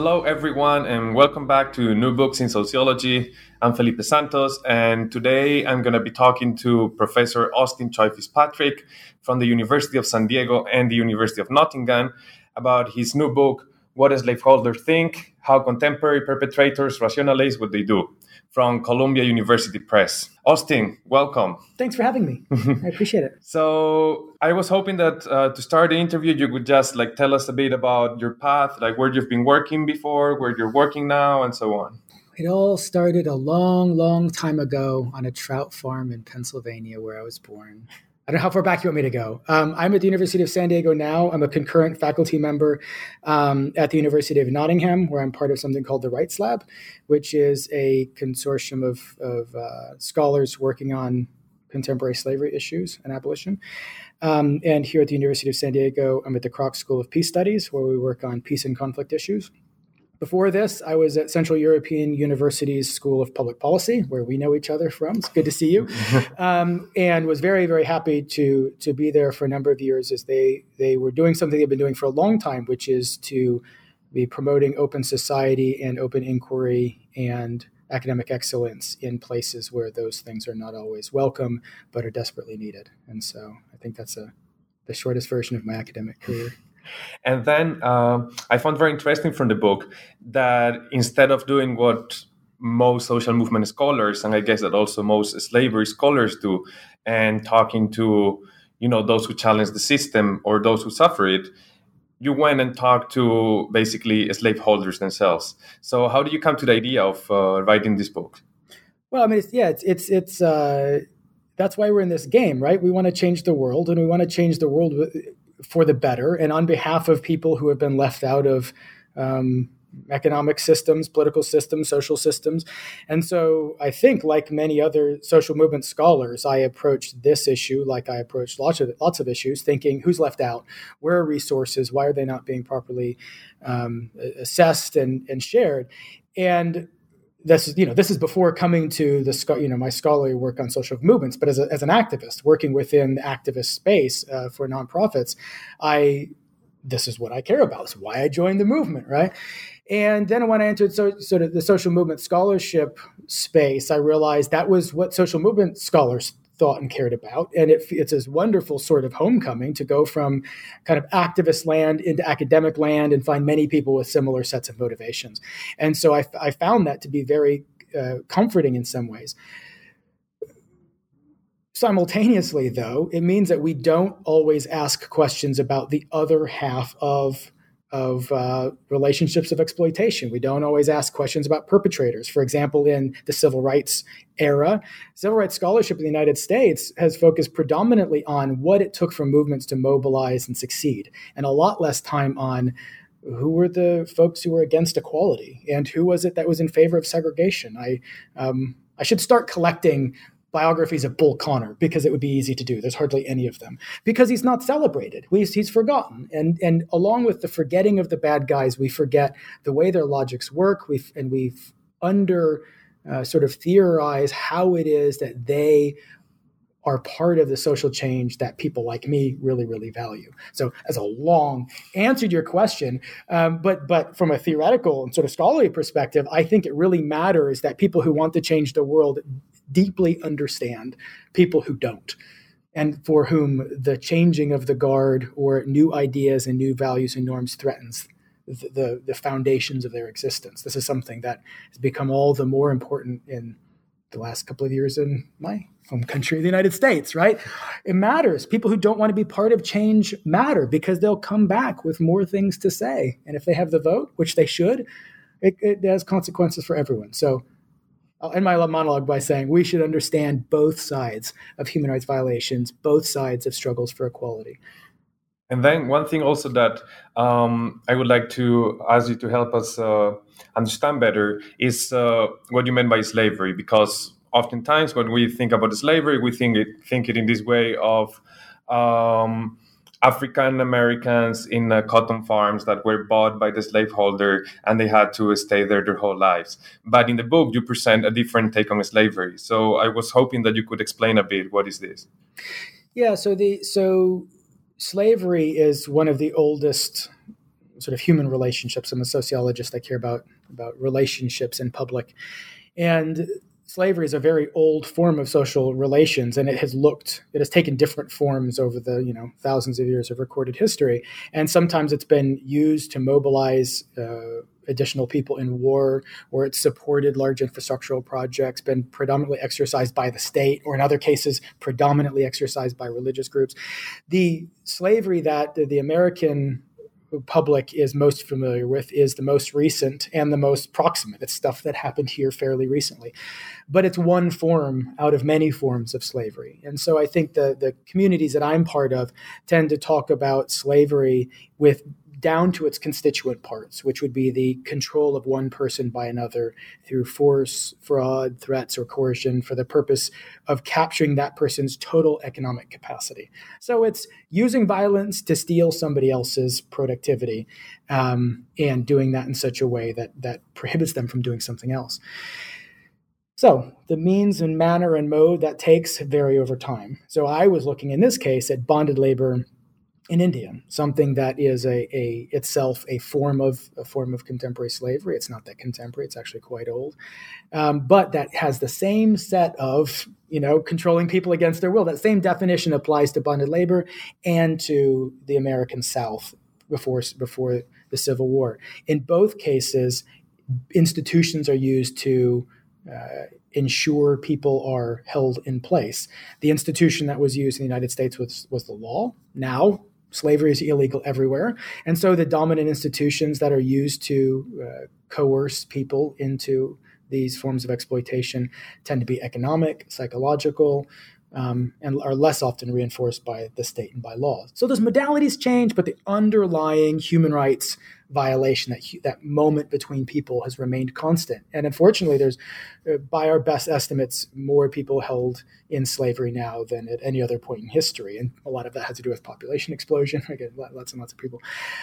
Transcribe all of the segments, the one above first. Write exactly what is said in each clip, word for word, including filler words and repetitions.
Hello, everyone, and welcome back to New Books in Sociology. I'm Felipe Santos, and today I'm going to be talking to Professor Austin Choi Fitzpatrick from the University of San Diego and the University of Nottingham about his new book, What Slaveholders Think, How Contemporary Perpetrators Rationalize What They Do, from Columbia University Press. Austin, welcome. Thanks for having me. I appreciate it. So I was hoping that uh, to start the interview, you could just like tell us a bit about your path, like where you've been working before, where you're working now, and so on. It all started a long, long time ago on a trout farm in Pennsylvania where I was born. I don't know how far back you want me to go. Um, I'm at the University of San Diego now. I'm a concurrent faculty member um, at the University of Nottingham, where I'm part of something called the Rights Lab, which is a consortium of, of uh, scholars working on contemporary slavery issues and abolition. Um, and here at the University of San Diego, I'm at the Kroc School of Peace Studies, where we work on peace and conflict issues. Before this, I was at Central European University's School of Public Policy, where we know each other from. It's good to see you. Um, and was very, very happy to, to be there for a number of years as they, they were doing something they've been doing for a long time, which is to be promoting open society and open inquiry and academic excellence in places where those things are not always welcome, but are desperately needed. And so I think that's a, the shortest version of my academic career. And then uh, I found very interesting from the book that instead of doing what most social movement scholars, and I guess that also most slavery scholars do, and talking to, you know, those who challenge the system or those who suffer it, you went and talked to basically slaveholders themselves. So how do you come to the idea of uh, writing this book? Well, I mean, it's, yeah, it's it's it's uh, that's why we're in this game, right? We want to change the world, and we want to change the world with, for the better, and on behalf of people who have been left out of um, economic systems, political systems, social systems. And so I think, like many other social movement scholars, I approached this issue like I approached lots of lots of issues, thinking who's left out, where are resources, why are they not being properly um, assessed and, and shared? And This is, you know, this is before coming to the, you know, my scholarly work on social movements. But as a, as an activist working within the activist space uh, for nonprofits, I this is what I care about. It's why I joined the movement, right? And then when I entered so, sort of the social movement scholarship space, I realized that was what social movement scholars thought and cared about. And it, it's this wonderful sort of homecoming to go from kind of activist land into academic land and find many people with similar sets of motivations. And so I, I found that to be very uh, comforting in some ways. Simultaneously, though, it means that we don't always ask questions about the other half of of uh, relationships of exploitation. We don't always ask questions about perpetrators. For example, in the civil rights era, civil rights scholarship in the United States has focused predominantly on what it took for movements to mobilize and succeed, and a lot less time on who were the folks who were against equality and who was it that was in favor of segregation. I um, I should start collecting biographies of Bull Connor, because it would be easy to do. There's hardly any of them because he's not celebrated. We, he's forgotten. And, and along with the forgetting of the bad guys, we forget the way their logics work. We've, and we've under uh, sort of theorize how it is that they are part of the social change that people like me really, really value. So as a long answer to your question, um, but but from a theoretical and sort of scholarly perspective, I think it really matters that people who want to change the world deeply understand people who don't, and for whom the changing of the guard or new ideas and new values and norms threatens the, the, the foundations of their existence. This is something that has become all the more important in the last couple of years in my home country, the United States, right? It matters. People who don't want to be part of change matter because they'll come back with more things to say. And if they have the vote, which they should, it, it has consequences for everyone. So I'll end my monologue by saying we should understand both sides of human rights violations, both sides of struggles for equality. And then one thing also that um, I would like to ask you to help us uh, understand better is uh, what you meant by slavery, because oftentimes when we think about slavery, we think it, think it in this way of um, African Americans in uh, cotton farms that were bought by the slaveholder and they had to stay there their whole lives. But in the book, you present a different take on slavery. So I was hoping that you could explain a bit, what is this? Yeah, so the so slavery is one of the oldest sort of human relationships. I'm a sociologist. I care about about relationships in public, and slavery is a very old form of social relations, and it has looked, it has taken different forms over the, you know, thousands of years of recorded history. And sometimes it's been used to mobilize uh, additional people in war, or it's supported large infrastructural projects, been predominantly exercised by the state, or in other cases, predominantly exercised by religious groups. The slavery that the American public is most familiar with is the most recent and the most proximate. It's stuff that happened here fairly recently. But it's one form out of many forms of slavery. And so I think the, the communities that I'm part of tend to talk about slavery with down to its constituent parts, which would be the control of one person by another through force, fraud, threats, or coercion for the purpose of capturing that person's total economic capacity. So it's using violence to steal somebody else's productivity, um, and doing that in such a way that that prohibits them from doing something else. So the means and manner and mode that takes vary over time. So I was looking in this case at bonded labor in India, something that is a, a itself a form of a form of contemporary slavery. It's not that contemporary; it's actually quite old, um, but that has the same set of, you know, controlling people against their will. That same definition applies to bonded labor and to the American South before before the Civil War. In both cases, institutions are used to uh, ensure people are held in place. The institution that was used in the United States was was the law. Now, slavery is illegal everywhere. And so the dominant institutions that are used to uh, coerce people into these forms of exploitation tend to be economic, psychological, um, and are less often reinforced by the state and by law. So those modalities change, but the underlying human rights violation, that that moment between people, has remained constant. And unfortunately, there's, uh, by our best estimates, more people held in slavery now than at any other point in history. And a lot of that has to do with population explosion. Again, lots and lots of people.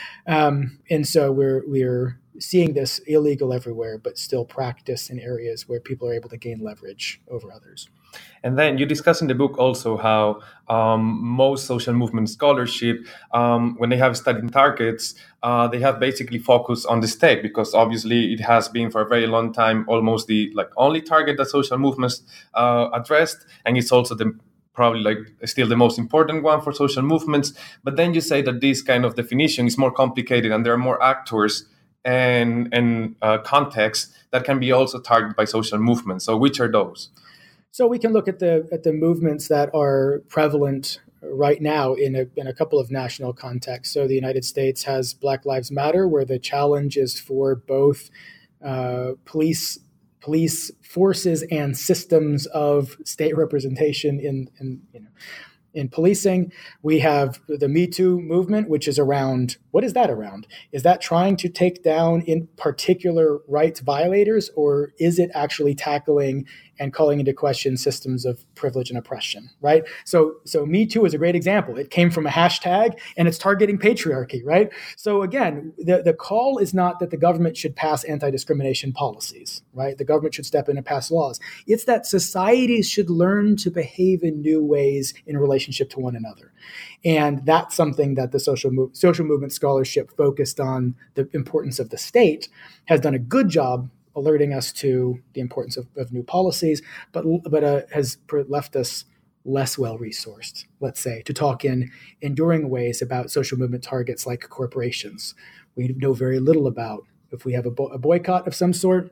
Um, and so we're we're seeing this illegal everywhere, but still practiced in areas where people are able to gain leverage over others. And then you discuss in the book also how um, most social movement scholarship, um, when they have studied targets, uh, they have basically focused on the state, because obviously it has been for a very long time almost the like only target that social movements uh, addressed, and it's also the probably like still the most important one for social movements. But then you say that this kind of definition is more complicated, and there are more actors and and uh, contexts that can be also targeted by social movements. So which are those? So we can look at the at the movements that are prevalent right now in a in a couple of national contexts. So the United States has Black Lives Matter, where the challenge is for both uh, police police forces and systems of state representation in in you know in policing. We have the Me Too movement, which is around, what is that around? Is that trying to take down in particular rights violators, or is it actually tackling and calling into question systems of privilege and oppression, right? So so Me Too is a great example. It came from a hashtag, and it's targeting patriarchy, right? So again, the, the call is not that the government should pass anti-discrimination policies, right? The government should step in and pass laws. It's that societies should learn to behave in new ways in relationship to one another. And that's something that the social, move, social movement scholarship focused on, the importance of the state, has done a good job alerting us to the importance of, of new policies, but but uh, has left us less well-resourced, let's say, to talk in enduring ways about social movement targets like corporations. We know very little about. If we have a, bo- a boycott of some sort,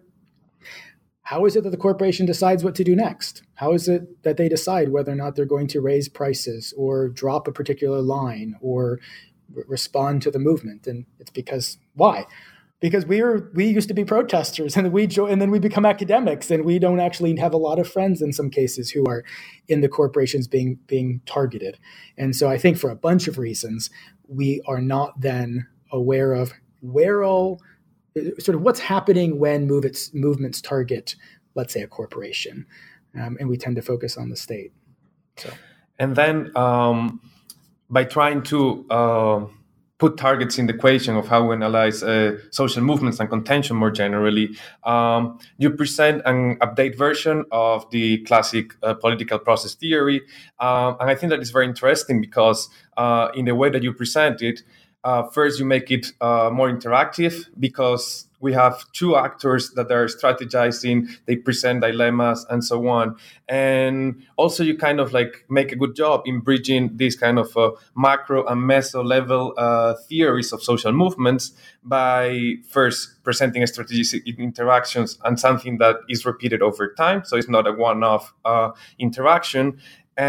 how is it that the corporation decides what to do next? How is it that they decide whether or not they're going to raise prices or drop a particular line or r- respond to the movement? And it's because, why? Because we were we used to be protesters, and then we jo- and then we become academics, and we don't actually have a lot of friends in some cases who are in the corporations being being targeted. And so I think for a bunch of reasons, we are not then aware of where all sort of what's happening when movements movements target, let's say, a corporation, um, and we tend to focus on the state. So, and then um, by trying to uh, put targets in the equation of how we analyze uh, social movements and contention more generally, um, you present an update version of the classic uh, political process theory. Um, and I think that is very interesting because uh, in the way that you present it, uh, first you make it uh, more interactive because we have two actors that are strategizing, they present dilemmas and so on. And also you kind of like make a good job in bridging these kind of uh, macro and meso level uh, theories of social movements by first presenting a strategic interactions and something that is repeated over time. So it's not a one-off uh, interaction.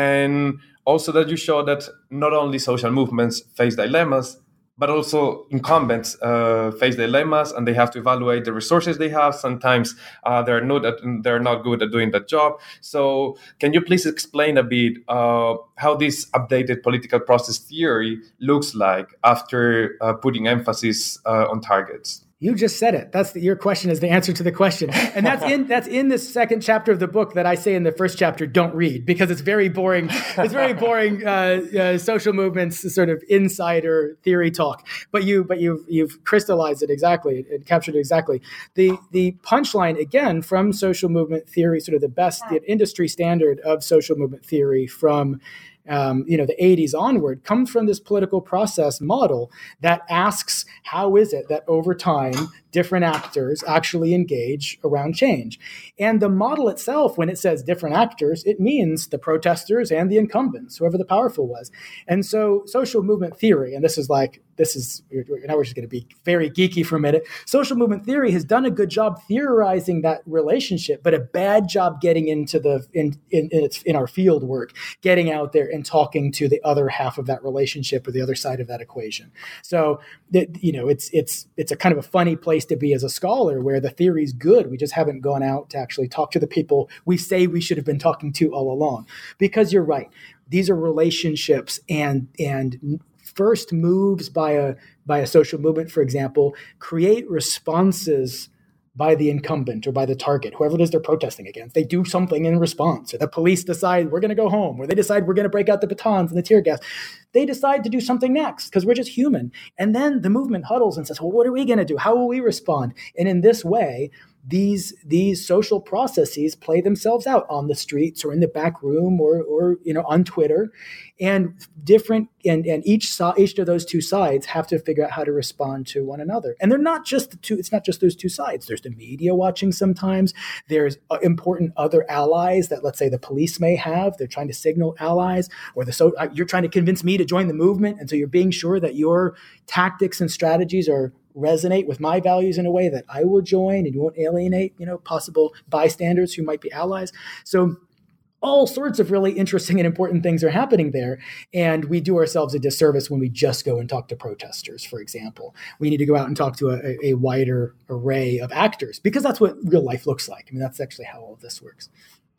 And also that you show that not only social movements face dilemmas, but also incumbents uh, face dilemmas, and they have to evaluate the resources they have. Sometimes uh, they're not they're not good at doing that job. So, can you please explain a bit uh, how this updated political process theory looks like after uh, putting emphasis uh, on targets? You just said it. That's the, your question is the answer to the question, and that's in that's in this second chapter of the book that I say in the first chapter. Don't read because it's very boring. It's very boring uh, uh, social movements sort of insider theory talk. But you but you've you've crystallized it exactly and captured it exactly. The the punchline again from social movement theory, sort of the best the industry standard of social movement theory from. Um, you know, the eighties onward comes from this political process model that asks, how is it that over time, different actors actually engage around change? And the model itself, when it says different actors, it means the protesters and the incumbents, whoever the powerful was. And so social movement theory, and this is like, this is, now we're just going to be very geeky for a minute. Social movement theory has done a good job theorizing that relationship, but a bad job getting into the, in, in, in, its, in our field work, getting out there and talking to the other half of that relationship or the other side of that equation. So, that, you know, it's, it's, it's a kind of a funny place to be as a scholar where the theory's good. We just haven't gone out to actually talk to the people we say we should have been talking to all along. Because you're right. These are relationships and, and, first moves by a by a social movement, for example, create responses by the incumbent or by the target, whoever it is they're protesting against. They do something in response, or the police decide we're going to go home, or they decide we're going to break out the batons and the tear gas. They decide to do something next because we're just human. And then the movement huddles and says, well, what are we going to do? How will we respond? And in this way, these these social processes play themselves out on the streets or in the back room or or you know on Twitter, and different and and each side each of those two sides have to figure out how to respond to one another. And they're not just the two. It's not just those two sides. There's the media watching sometimes. There's important other allies that, let's say, the police may have. They're trying to signal allies, or the so you're trying to convince me to join the movement, and so you're being sure that your tactics and strategies are resonate with my values in a way that I will join, and you won't alienate, you know, possible bystanders who might be allies. So all sorts of really interesting and important things are happening there. And we do ourselves a disservice when we just go and talk to protesters, for example. We need to go out and talk to a, a wider array of actors because that's what real life looks like. I mean, that's actually how all of this works.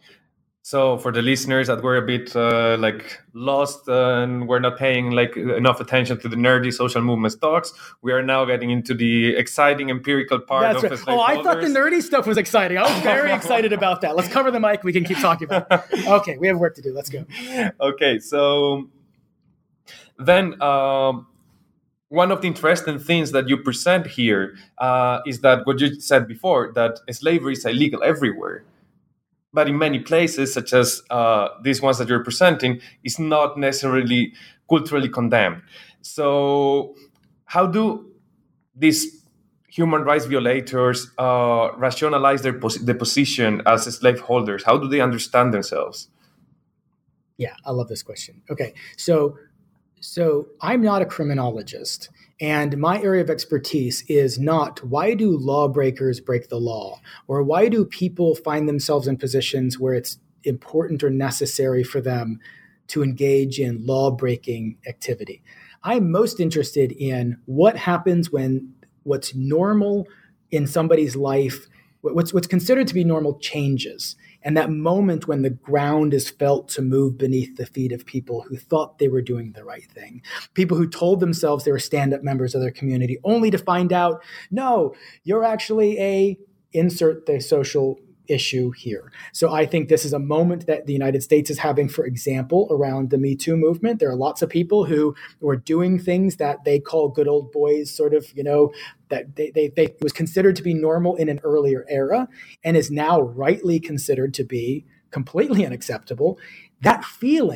So for the listeners that were a bit uh, like lost uh, and were not paying like enough attention to the nerdy social movement talks, we are now getting into the exciting empirical part That's of right. the Oh, I thought the nerdy stuff was exciting. I was very excited about that. Let's cover the mic. We can keep talking about it. Okay, we have work to do. Let's go. Okay, so then um, one of the interesting things that you present here uh, is that what you said before, that slavery is illegal everywhere. But in many places, such as uh, these ones that you're presenting, is not necessarily culturally condemned. So how do these human rights violators uh, rationalize their pos- their position as slaveholders? How do they understand themselves? Yeah, I love this question. Okay, so so I'm not a criminologist. And my area of expertise is not why do lawbreakers break the law, or why do people find themselves in positions where it's important or necessary for them to engage in law-breaking activity. I'm most interested in what happens when what's normal in somebody's life, what's what's considered to be normal, changes. And that moment when the ground is felt to move beneath the feet of people who thought they were doing the right thing, people who told themselves they were stand-up members of their community, only to find out, no, you're actually a insert the social issue here. So I think this is a moment that the United States is having, for example, around the Me Too movement. There are lots of people who were doing things that they call good old boys, sort of, you know, that they, they, they was considered to be normal in an earlier era and is now rightly considered to be completely unacceptable. That feeling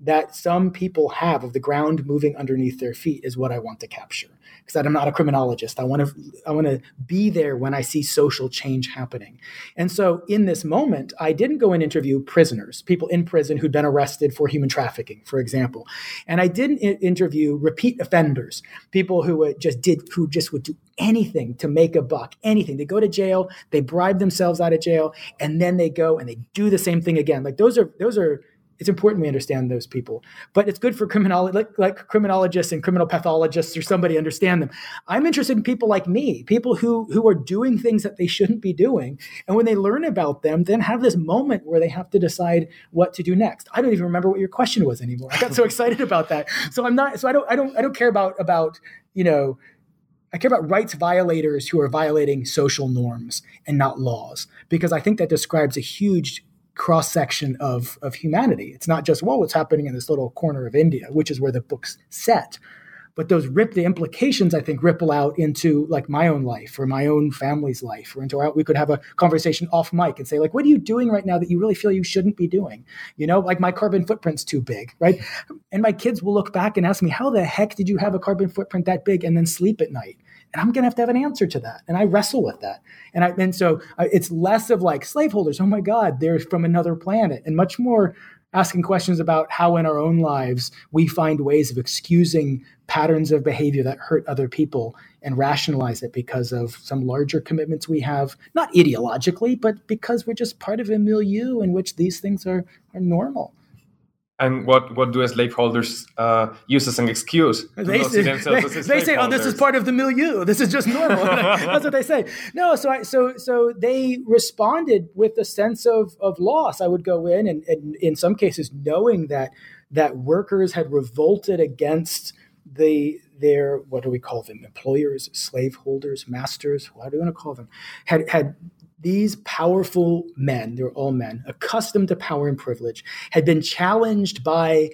that some people have of the ground moving underneath their feet is what I want to capture. Because I'm not a criminologist. I want to I want to be there when I see social change happening. And so in this moment, I didn't go and interview prisoners, people in prison who'd been arrested for human trafficking, for example. And I didn't I- interview repeat offenders, people who would just did who just would do anything to make a buck, anything. They go to jail, they bribe themselves out of jail, and then they go and they do the same thing again. Like those are those are It's important we understand those people, but it's good for criminolo- like, like criminologists and criminal pathologists or somebody understand them. I'm interested in people like me, people who who are doing things that they shouldn't be doing, and when they learn about them, then have this moment where they have to decide what to do next. I don't even remember what your question was anymore. I got so excited about that. So I'm not. So I don't. I don't. I don't care about about you know. I care about rights violators who are violating social norms and not laws, because I think that describes a huge cross-section of, of humanity. It's not just, well, what's happening in this little corner of India, which is where the book's set. But those rip the implications, I think, ripple out into like my own life or my own family's life, or into our, we could have a conversation off mic and say, like, what are you doing right now that you really feel you shouldn't be doing? You know, like my carbon footprint's too big, right? And my kids will look back and ask me, how the heck did you have a carbon footprint that big and then sleep at night? And I'm going to have to have an answer to that. And I wrestle with that. And I, and so uh, it's less of like slaveholders, oh my God, they're from another planet, and much more asking questions about how in our own lives we find ways of excusing patterns of behavior that hurt other people and rationalize it because of some larger commitments we have, not ideologically, but because we're just part of a milieu in which these things are, are normal. And what, what do slaveholders uh, use as an excuse? They, say, they, they say, "Oh, this is part of the milieu. This is just normal." That's what they say. No, so I, so so they responded with a sense of of loss. I would go in, and, and in some cases, knowing that that workers had revolted against the their what do we call them? Employers, slaveholders, masters. What do you want to call them? Had had. These powerful men, they're all men, accustomed to power and privilege, had been challenged by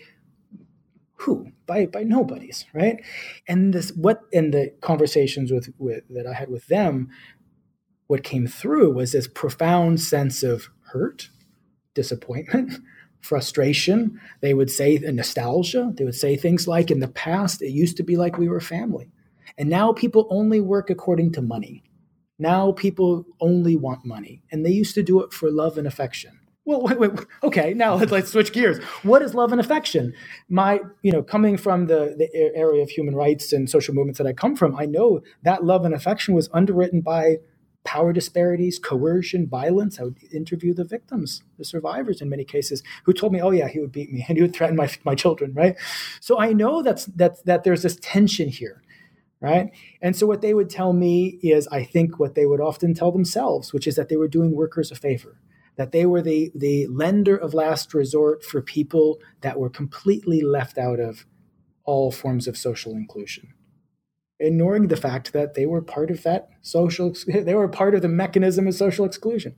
who? By by nobodies, right? And this what in the conversations with, with that I had with them, what came through was this profound sense of hurt, disappointment, frustration. They would say a nostalgia. They would say things like, in the past, it used to be like we were family. And now people only work according to money. Now people only want money, and they used to do it for love and affection. Well, wait, wait, okay, now let's, let's switch gears. What is love and affection? My, you know, coming from the, the area of human rights and social movements that I come from, I know that love and affection was underwritten by power disparities, coercion, violence. I would interview the victims, the survivors in many cases, who told me, oh yeah, he would beat me and he would threaten my my children, right? So I know that's that that there's this tension here. Right. And so what they would tell me is, I think what they would often tell themselves, which is that they were doing workers a favor, that they were the, the lender of last resort for people that were completely left out of all forms of social inclusion, ignoring the fact that they were part of that social, they were part of the mechanism of social exclusion.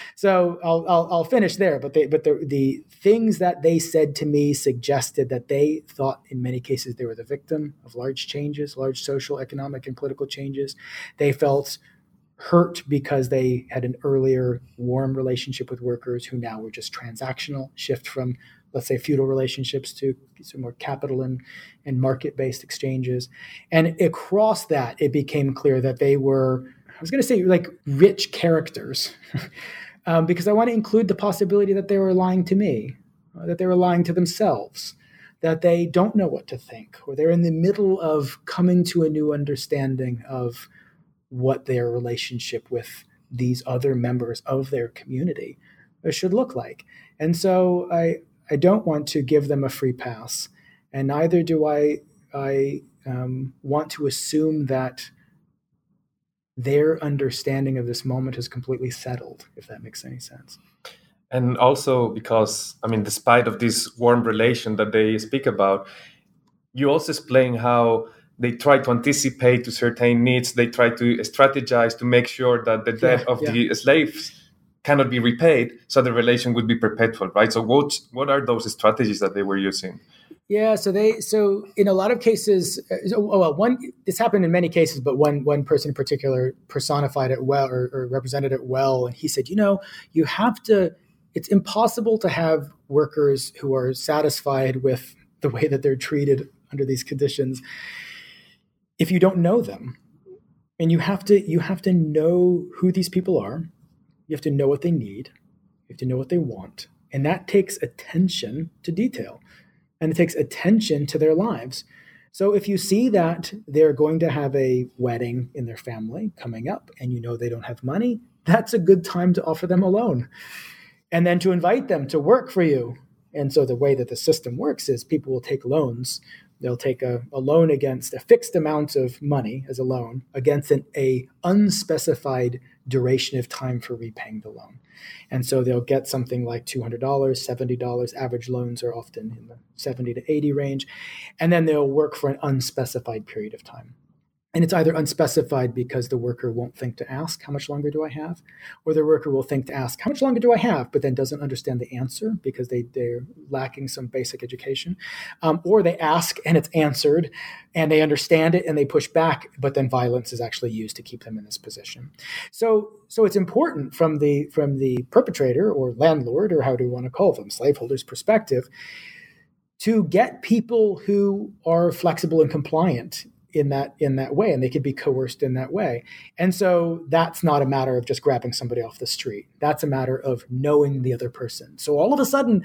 So I'll I'll, I'll finish there, but they, but the the things that they said to me suggested that they thought in many cases they were the victim of large changes, large social, economic, and political changes. They felt hurt because they had an earlier warm relationship with workers who now were just transactional, shift from, let's say, feudal relationships to some more capital and, and market-based exchanges. And across that, it became clear that they were, I was going to say, like rich characters, um, because I want to include the possibility that they were lying to me, uh, that they were lying to themselves, that they don't know what to think, or they're in the middle of coming to a new understanding of what their relationship with these other members of their community should look like. And so I I don't want to give them a free pass, and neither do I I um, want to assume that their understanding of this moment is completely settled, if that makes any sense. And also because, I mean, despite of this warm relation that they speak about, you also explain how they try to anticipate to certain needs. They try to strategize to make sure that the debt yeah, of yeah. the slaves cannot be repaid, so the relation would be perpetual, right? So what what are those strategies that they were using? Yeah, so they so in a lot of cases, oh, well, one this happened in many cases, but one one person in particular personified it well or, or represented it well, and he said, you know, you have to it's impossible to have workers who are satisfied with the way that they're treated under these conditions if you don't know them. And you have to you have to know who these people are. You have to know what they need. You have to know what they want. And that takes attention to detail. And it takes attention to their lives. So if you see that they're going to have a wedding in their family coming up and you know they don't have money, that's a good time to offer them a loan. And then to invite them to work for you. And so the way that the system works is people will take loans. They'll take a, a loan against a fixed amount of money as a loan against an a unspecified duration of time for repaying the loan. And so they'll get something like two hundred dollars, seventy dollars. Average loans are often in the seventy to eighty range. And then they'll work for an unspecified period of time. And it's either unspecified because the worker won't think to ask, how much longer do I have? Or the worker will think to ask, how much longer do I have? But then doesn't understand the answer because they, they're lacking some basic education. Um, or they ask and it's answered and they understand it and they push back, but then violence is actually used to keep them in this position. So, so it's important from the, from the perpetrator or landlord, or how do you want to call them, slaveholders' perspective, to get people who are flexible and compliant in that in that way, and they could be coerced in that way. And so that's not a matter of just grabbing somebody off the street. That's a matter of knowing the other person. So all of a sudden,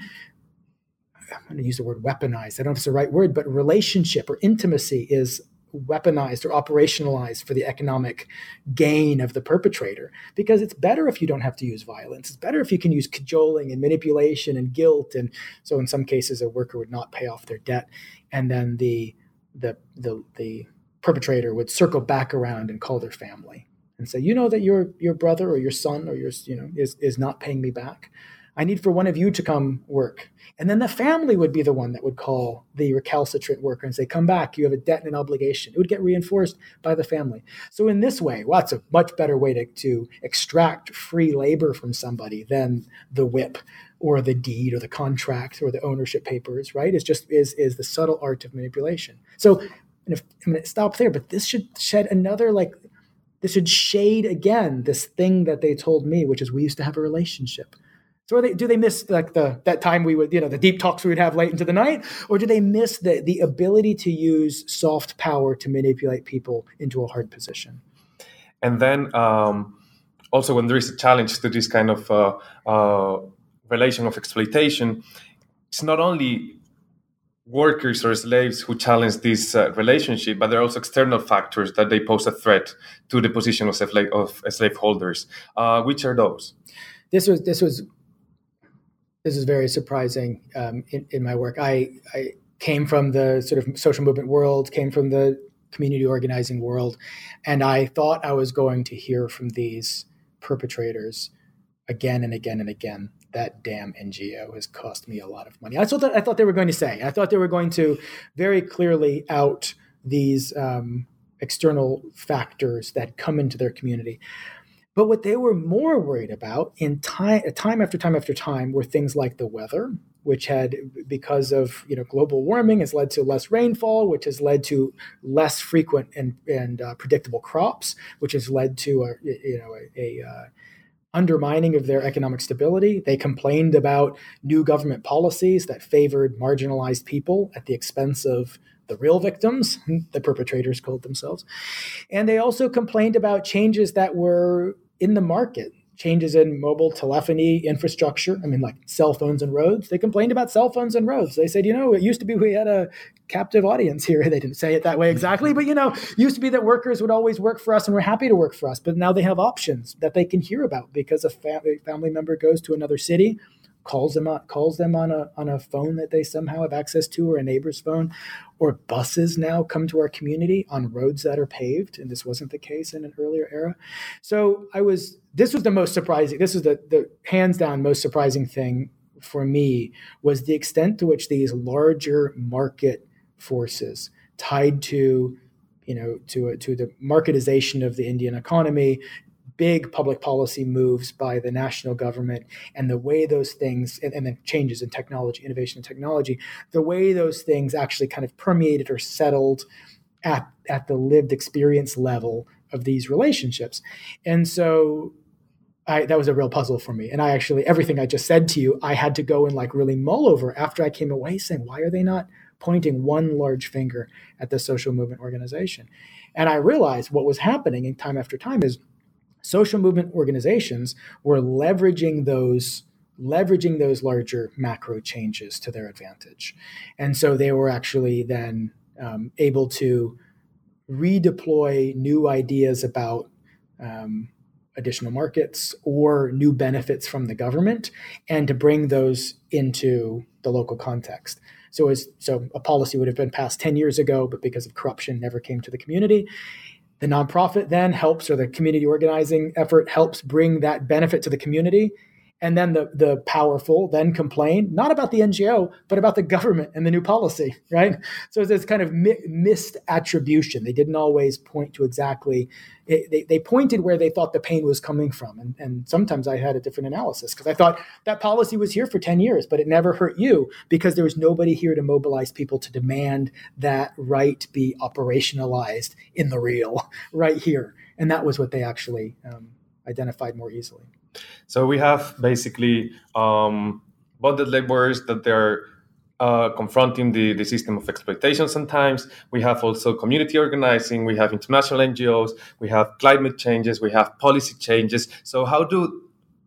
I'm going to use the word weaponized. I don't know if it's the right word, but relationship or intimacy is weaponized or operationalized for the economic gain of the perpetrator, because it's better if you don't have to use violence. It's better if you can use cajoling and manipulation and guilt. And so in some cases, a worker would not pay off their debt. And then the the the the perpetrator would circle back around and call their family and say, you know that your your brother or your son or your, you know, is, is not paying me back. I need for one of you to come work. And then the family would be the one that would call the recalcitrant worker and say, come back, you have a debt and an obligation. It would get reinforced by the family. So in this way, well, that's a much better way to, to extract free labor from somebody than the whip or the deed or the contract or the ownership papers, right? It's just is, is the subtle art of manipulation. So and if, I'm going to stop there, but this should shed another, like, this should shade again this thing that they told me, which is we used to have a relationship. So are they, do they miss like the that time we would, you know, the deep talks we would have late into the night, or do they miss the the ability to use soft power to manipulate people into a hard position? And then um, also when there is a challenge to this kind of uh, uh, relation of exploitation, it's not only workers or slaves who challenge this uh, relationship, but there are also external factors that they pose a threat to the position of slave of slaveholders. Uh, which are those? This was this was this is very surprising um, in, in my work. I, I came from the sort of social movement world, came from the community organizing world, and I thought I was going to hear from these perpetrators again and again and again. That damn N G O has cost me a lot of money. That's what I thought they were going to say. I thought they were going to very clearly out these um, external factors that come into their community. But what they were more worried about in time, time after time after time were things like the weather, which had, because of you know global warming, has led to less rainfall, which has led to less frequent and and uh, predictable crops, which has led to a you know a, a uh, undermining of their economic stability. They complained about new government policies that favored marginalized people at the expense of the real victims, the perpetrators called themselves. And they also complained about changes that were in the market, changes in mobile telephony infrastructure. I mean, like cell phones and roads. They complained about cell phones and roads. They said, you know, it used to be we had a captive audience here. They didn't say it that way exactly, but, you know, it used to be that workers would always work for us and we're happy to work for us. But now they have options that they can hear about because a family, family member goes to another city, calls them on, calls them on a on a phone that they somehow have access to, or a neighbor's phone, or buses now come to our community on roads that are paved, and this wasn't the case in an earlier era. So I was this was the most surprising. This was the the hands down most surprising thing for me, was the extent to which these larger market forces tied to you know to to the marketization of the Indian economy, big public policy moves by the national government, and the way those things, and, and then changes in technology, innovation in technology, the way those things actually kind of permeated or settled at, at the lived experience level of these relationships. And so I, that was a real puzzle for me. And I actually, everything I just said to you, I had to go and like really mull over after I came away saying, why are they not pointing one large finger at the social movement organization? And I realized what was happening in time after time is social movement organizations were leveraging those leveraging those larger macro changes to their advantage. And so they were actually then um, able to redeploy new ideas about um, additional markets or new benefits from the government and to bring those into the local context. So, as, so a policy would have been passed ten years ago, but because of corruption, never came to the community. The nonprofit then helps, or the community organizing effort helps bring that benefit to the community. And then the, the powerful then complain, not about the N G O, but about the government and the new policy, right? So it's this kind of mi- missed attribution. They didn't always point to exactly, it, they, they pointed where they thought the pain was coming from. And, and sometimes I had a different analysis because I thought that policy was here for ten years, but it never hurt you because there was nobody here to mobilize people to demand that right be operationalized in the real right here. And that was what they actually um, identified more easily. So we have basically um, bonded laborers that they're uh, confronting the, the system of exploitation sometimes. We have also community organizing. We have international N G Os. We have climate changes. We have policy changes. So how do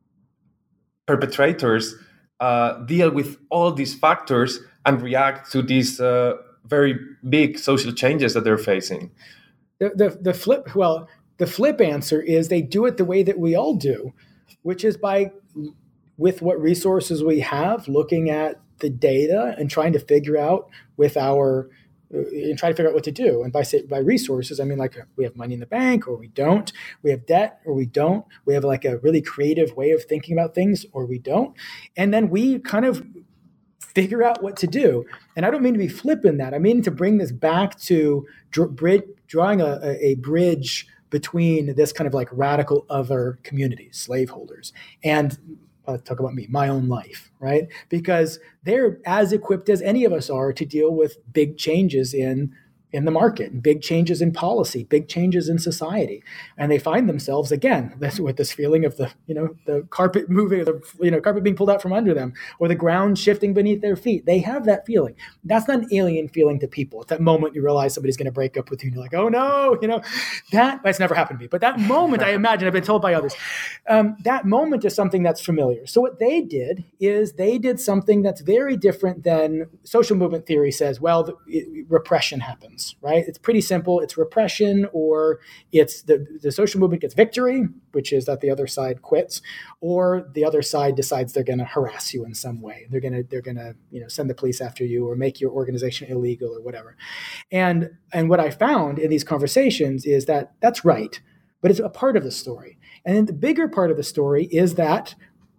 perpetrators uh, deal with all these factors and react to these uh, very big social changes that they're facing? The, the, the flip, well, the flip answer is they do it the way that we all do, which is by, with what resources we have, looking at the data and trying to figure out with our, uh, and try to figure out what to do. And by say, by resources, I mean like we have money in the bank or we don't. We have debt or we don't. We have like a really creative way of thinking about things or we don't. And then we kind of figure out what to do. And I don't mean to be flip in that. I mean to bring this back to dr- brid- drawing a, a bridge between this kind of like radical other communities, slaveholders, and uh, talk about me, my own life, right? Because they're as equipped as any of us are to deal with big changes in in the market, and big changes in policy, big changes in society. And they find themselves, again, this, with this feeling of the, you know, the carpet moving, the, you know, carpet being pulled out from under them, or the ground shifting beneath their feet. They have that feeling. That's not an alien feeling to people. It's that moment you realize somebody's going to break up with you, and you're like, oh no, you know, that, that's never happened to me. But that moment, I imagine, I've been told by others, um, that moment is something that's familiar. So what they did is they did something that's very different than social movement theory says, well, the, it, repression happens. Right? It's pretty simple. It's repression, or it's the, the social movement gets victory, which is that the other side quits, or the other side decides they're going to harass you in some way. They're going to they're going to you know send the police after you or make your organization illegal or whatever. And and what I found in these conversations is that that's right, but it's a part of the story. And then the bigger part of the story is that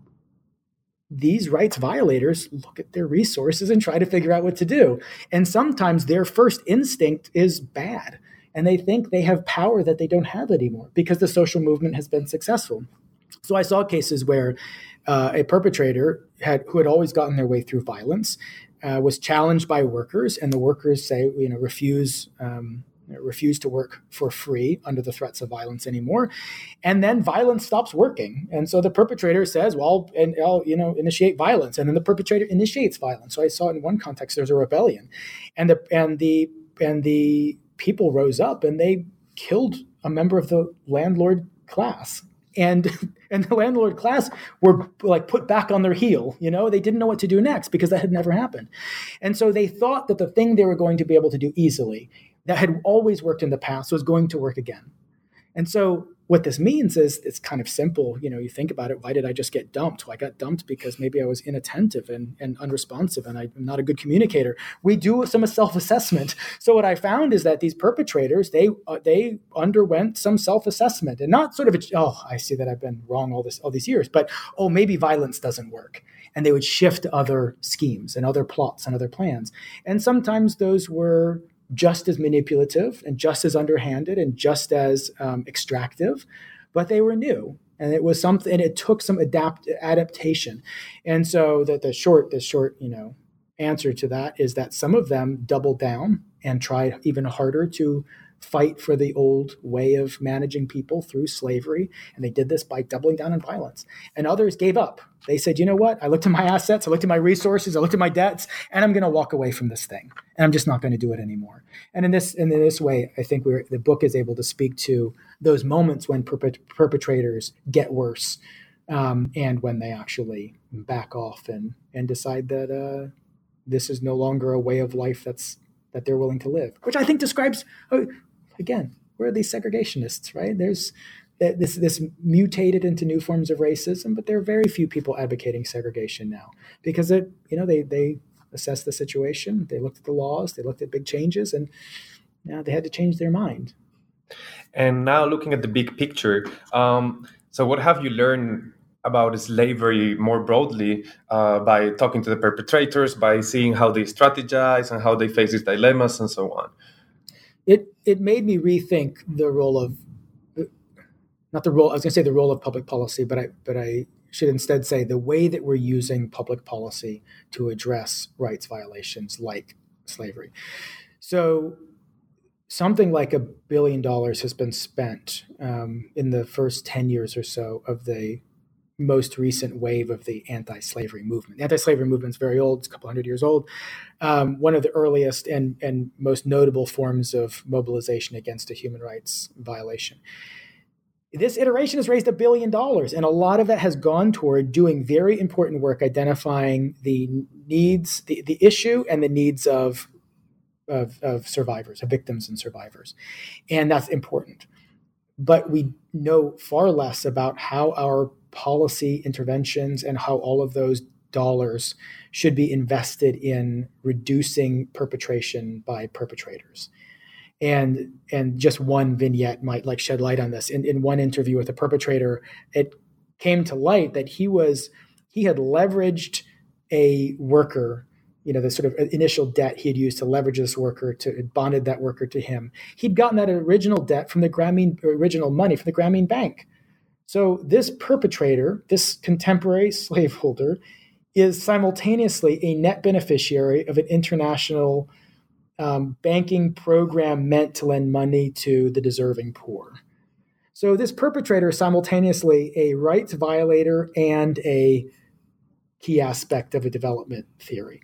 these rights violators look at their resources and try to figure out what to do. And sometimes their first instinct is bad. And they think they have power that they don't have anymore because the social movement has been successful. So I saw cases where uh, a perpetrator had who had always gotten their way through violence uh, was challenged by workers, and the workers say, you know, refuse um, refuse to work for free under the threats of violence anymore. And then violence stops working. And so the perpetrator says, well, and I'll, you know, initiate violence. And then the perpetrator initiates violence. So I saw in one context, there's a rebellion, and the, and the, and the people rose up and they killed a member of the landlord class. And and the landlord class were like put back on their heel. You know, they didn't know what to do next because that had never happened. And so they thought that the thing they were going to be able to do easily, that had always worked in the past, was going to work again. And so what this means is it's kind of simple. You know, you think about it, why did I just get dumped? Well, I got dumped because maybe I was inattentive and, and unresponsive and I'm not a good communicator. We do some self-assessment. So what I found is that these perpetrators, they uh, they underwent some self-assessment, and not sort of, a, oh, I see that I've been wrong all this all these years, but, oh, maybe violence doesn't work. And they would shift other schemes and other plots and other plans. And sometimes those were just as manipulative and just as underhanded and just as um, extractive, but they were new. And it was something, and it took some adapt adaptation. And so that the short, the short, you know, answer to that is that some of them doubled down and tried even harder to fight for the old way of managing people through slavery. And they did this by doubling down on violence. And others gave up. They said, you know what? I looked at my assets, I looked at my resources, I looked at my debts, and I'm going to walk away from this thing. And I'm just not going to do it anymore. And in this, and in this way, I think we're, the book is able to speak to those moments when perpet- perpetrators get worse, um, and when they actually back off and, and decide that uh, this is no longer a way of life that's that they're willing to live, which I think describes, oh, again, where are these segregationists, right? There's this this mutated into new forms of racism, but there are very few people advocating segregation now because it, you know, they they assessed the situation, they looked at the laws, they looked at big changes, and you know, they had to change their mind. And now looking at the big picture, um, so what have you learned about slavery more broadly uh, by talking to the perpetrators, by seeing how they strategize and how they face these dilemmas and so on? It it made me rethink the role of, not the role, I was going to say the role of public policy, but I but I should instead say the way that we're using public policy to address rights violations like slavery. So something like a billion dollars has been spent um, in the first ten years or so of the most recent wave of the anti-slavery movement. The anti-slavery movement is very old, it's a couple hundred years old. Um, one of the earliest and, and most notable forms of mobilization against a human rights violation. This iteration has raised a billion dollars, and a lot of that has gone toward doing very important work identifying the needs, the, the issue and the needs of, of, of survivors, of victims and survivors. And that's important. But we know far less about how our policy interventions and how all of those dollars should be invested in reducing perpetration by perpetrators. And and just one vignette might like shed light on this. In, in one interview with a perpetrator, it came to light that he was he had leveraged a worker, you know, the sort of initial debt he had used to leverage this worker, to bonded that worker to him. He'd gotten that original debt from the Grameen, original money from the Grameen Bank. So this perpetrator, this contemporary slaveholder, is simultaneously a net beneficiary of an international um, banking program meant to lend money to the deserving poor. So this perpetrator is simultaneously a rights violator and a key aspect of a development theory.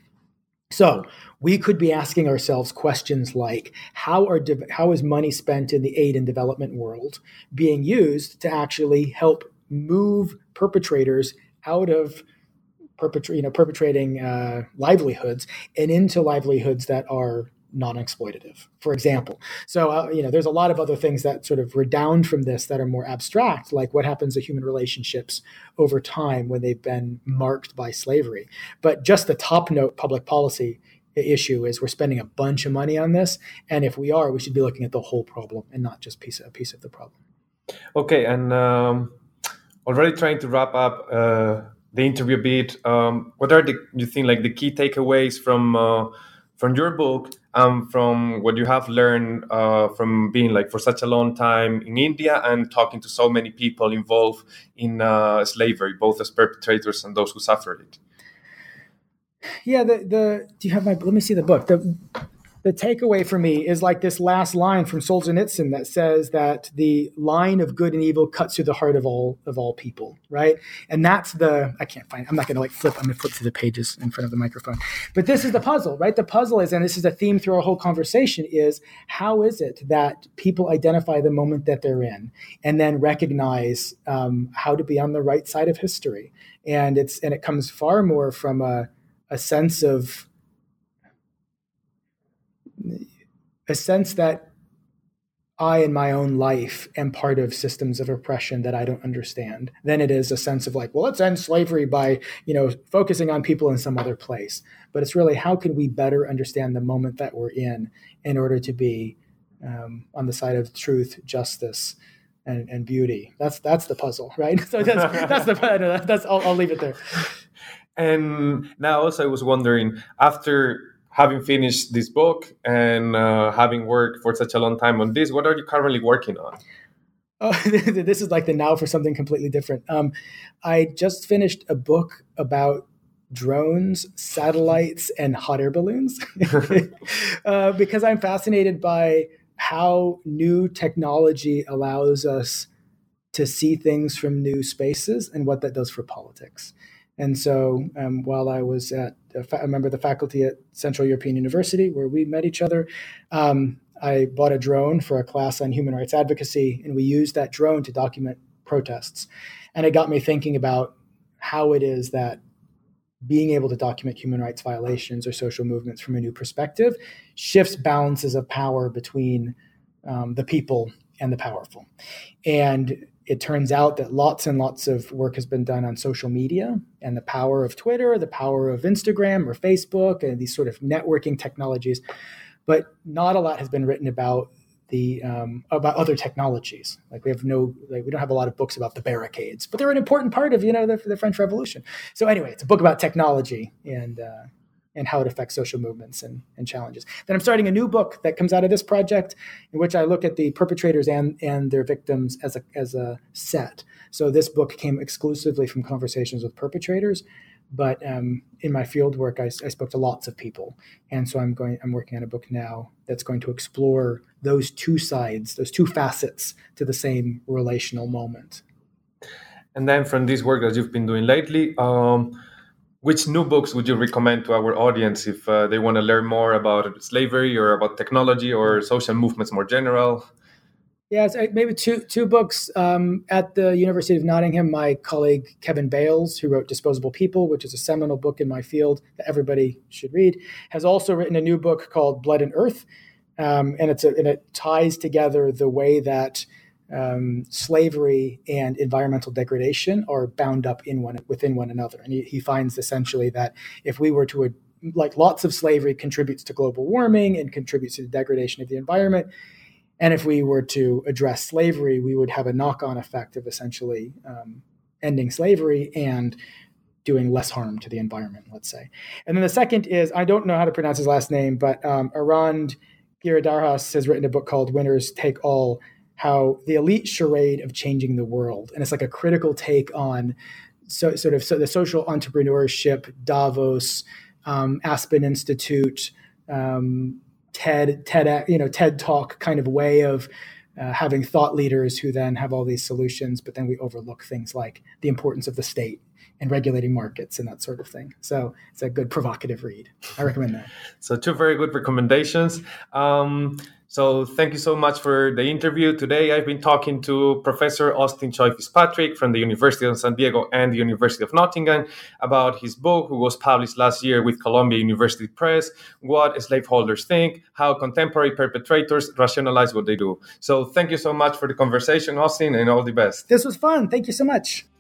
So we could be asking ourselves questions like, how are de- how is money spent in the aid and development world being used to actually help move perpetrators out of perpetra- you know, perpetrating uh, livelihoods and into livelihoods that are non-exploitative, for example. So, uh, you know, there's a lot of other things that sort of redound from this that are more abstract, like what happens to human relationships over time when they've been marked by slavery. But just the top note public policy issue is we're spending a bunch of money on this. And if we are, we should be looking at the whole problem and not just piece, a piece of the problem. Okay. And um, already trying to wrap up uh, the interview a bit. Um, what are the, you think, like the key takeaways from uh, from your book, um, from what you have learned uh, from being like for such a long time in India and talking to so many people involved in uh, slavery, both as perpetrators and those who suffered it? Yeah, the the do you have my? Let me see the book. The the takeaway for me is like this last line from Solzhenitsyn that says that the line of good and evil cuts through the heart of all of all people, right? And that's the I can't find. I'm not going to like flip. I'm going to flip through the pages in front of the microphone. But this is the puzzle, right? The puzzle is, and this is a theme through our whole conversation, is how is it that people identify the moment that they're in, and then recognize um, how to be on the right side of history, and it's and it comes far more from a a sense of a sense that I, in my own life, am part of systems of oppression that I don't understand, than it is a sense of like, well, let's end slavery by, you know, focusing on people in some other place. But it's really, how can we better understand the moment that we're in in order to be um, on the side of truth, justice, and, and beauty? That's that's the puzzle, right? So that's that's the that's I'll, I'll leave it there. And now also I was wondering, after having finished this book and uh, having worked for such a long time on this, what are you currently working on? Oh, this is like the now for something completely different. Um, I just finished a book about drones, satellites, and hot air balloons uh, because I'm fascinated by how new technology allows us to see things from new spaces and what that does for politics. And so um, while I was at a member of the faculty at Central European University, where we met each other, um, I bought a drone for a class on human rights advocacy, and we used that drone to document protests. And it got me thinking about how it is that being able to document human rights violations or social movements from a new perspective shifts balances of power between um, the people and the powerful. And it turns out that lots and lots of work has been done on social media and the power of Twitter, the power of Instagram or Facebook, and these sort of networking technologies. But not a lot has been written about the um, about other technologies. Like we have no, like we don't have a lot of books about the barricades, but they're an important part of you know the, the French Revolution. So anyway, it's a book about technology and uh, and how it affects social movements and, and challenges. Then I'm starting a new book that comes out of this project, in which I look at the perpetrators and and their victims as a as a set. So this book came exclusively from conversations with perpetrators. But um, in my field work, I, I spoke to lots of people, and so I'm going. I'm working on a book now that's going to explore those two sides, those two facets to the same relational moment. And then, from this work that you've been doing lately, um, which new books would you recommend to our audience if uh, they want to learn more about slavery or about technology or social movements more general? Yeah, it's maybe two two books. Um, at the University of Nottingham, my colleague Kevin Bales, who wrote Disposable People, which is a seminal book in my field that everybody should read, has also written a new book called Blood and Earth, um, and it's a, and it ties together the way that um, slavery and environmental degradation are bound up in one within one another. And he, he finds essentially that if we were to, like, lots of slavery contributes to global warming and contributes to the degradation of the environment. And if we were to address slavery, we would have a knock-on effect of essentially um, ending slavery and doing less harm to the environment, let's say. And then the second is, I don't know how to pronounce his last name, but um, Arand Giridharadas has written a book called Winners Take All, how the elite charade of changing the world. And it's like a critical take on so, sort of so the social entrepreneurship, Davos, um, Aspen Institute, um, TED, TED, you know, TED Talk kind of way of uh, having thought leaders who then have all these solutions, but then we overlook things like the importance of the state and regulating markets and that sort of thing. So it's a good provocative read. I recommend that. So two very good recommendations. Um, so thank you so much for the interview. Today I've been talking to Professor Austin Choi Fitzpatrick from the University of San Diego and the University of Nottingham about his book, who was published last year with Columbia University Press, What Slaveholders Think, How Contemporary Perpetrators Rationalize What They Do. So thank you so much for the conversation, Austin, and all the best. This was fun. Thank you so much.